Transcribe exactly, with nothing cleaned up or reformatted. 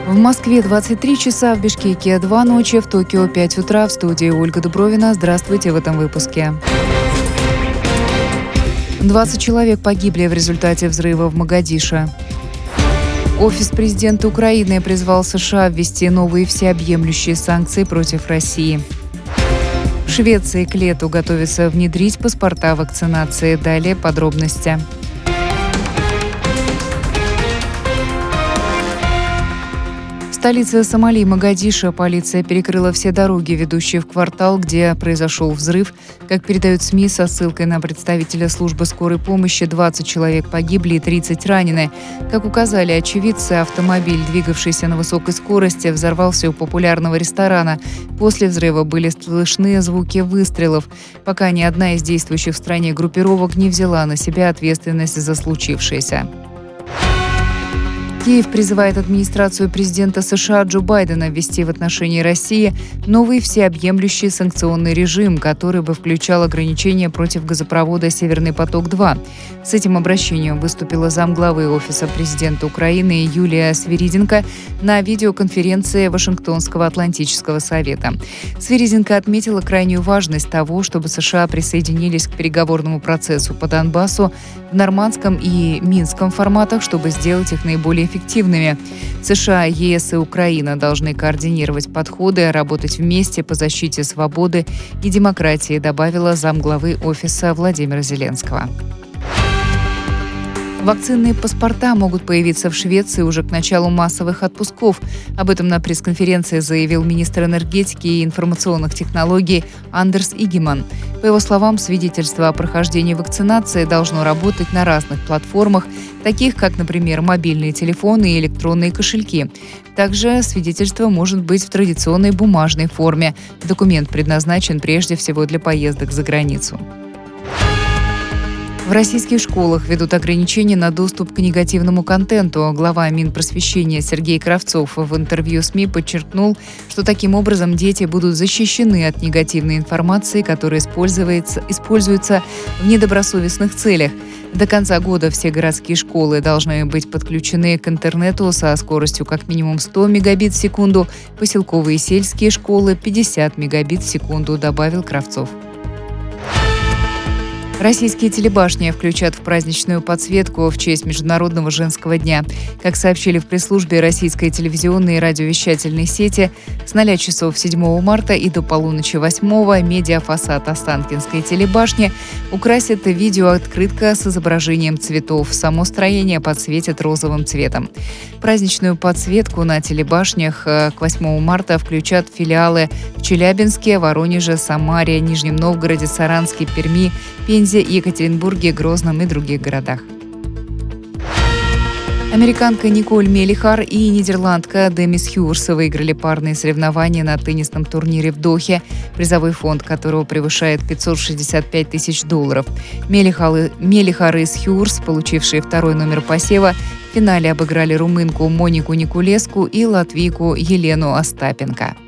В Москве двадцать три часа, в Бишкеке два ночи, в Токио пять утра. В студии Ольга Дубровина. Здравствуйте в этом выпуске. двадцать человек погибли в результате взрыва в Могадишо. Офис президента Украины призвал США ввести новые всеобъемлющие санкции против России. В Швеции к лету готовится внедрить паспорта вакцинации. Далее подробности. В столице Сомали, Могадишо, полиция перекрыла все дороги, ведущие в квартал, где произошел взрыв. Как передают СМИ со ссылкой на представителя службы скорой помощи, двадцать человек погибли и тридцать ранены. Как указали очевидцы, автомобиль, двигавшийся на высокой скорости, взорвался у популярного ресторана. После взрыва были слышны звуки выстрелов, пока ни одна из действующих в стране группировок не взяла на себя ответственность за случившееся. Киев призывает администрацию президента США Джо Байдена ввести в отношении России новый всеобъемлющий санкционный режим, который бы включал ограничения против газопровода «Северный поток-два». С этим обращением выступила замглавы Офиса президента Украины Юлия Свириденко на видеоконференции Вашингтонского Атлантического совета. Свириденко отметила крайнюю важность того, чтобы США присоединились к переговорному процессу по Донбассу в нормандском и минском форматах, чтобы сделать их наиболее эффективными. эффективными. США, ЕС и Украина должны координировать подходы, работать вместе по защите свободы и демократии, добавила замглавы офиса Владимира Зеленского. Вакцинные паспорта могут появиться в Швеции уже к началу массовых отпусков. Об этом на пресс-конференции заявил министр энергетики и информационных технологий Андерс Игеман. По его словам, свидетельство о прохождении вакцинации должно работать на разных платформах, таких как, например, мобильные телефоны и электронные кошельки. Также свидетельство может быть в традиционной бумажной форме. Документ предназначен прежде всего для поездок за границу. В российских школах ведут ограничения на доступ к негативному контенту. Глава Минпросвещения Сергей Кравцов в интервью СМИ подчеркнул, что таким образом дети будут защищены от негативной информации, которая используется, используется в недобросовестных целях. До конца года все городские школы должны быть подключены к интернету со скоростью как минимум сто мегабит в секунду, поселковые и сельские школы – пятьдесят мегабит в секунду, добавил Кравцов. Российские телебашни включат в праздничную подсветку в честь Международного женского дня. Как сообщили в пресс-службе российской телевизионной и радиовещательной сети, с ноля часов седьмого марта и до полуночи восьмого медиафасад Останкинской телебашни украсит видеооткрытка с изображением цветов. Само строение подсветят розовым цветом. Праздничную подсветку на телебашнях к восьмому марта включат филиалы в Челябинске, Воронеже, Самаре, Нижнем Новгороде, Саранске, Перми, Пензе, Екатеринбурге, Грозном и других городах. Американка Николь Мелихар и нидерландка Демис Хьюрс выиграли парные соревнования на теннисном турнире в Дохе, призовой фонд которого превышает пятьсот шестьдесят пять тысяч долларов. Мелихар, Мелихар и Хьюрс, получившие второй номер посева, в финале обыграли румынку Монику Никулеску и латвийку Елену Остапенко.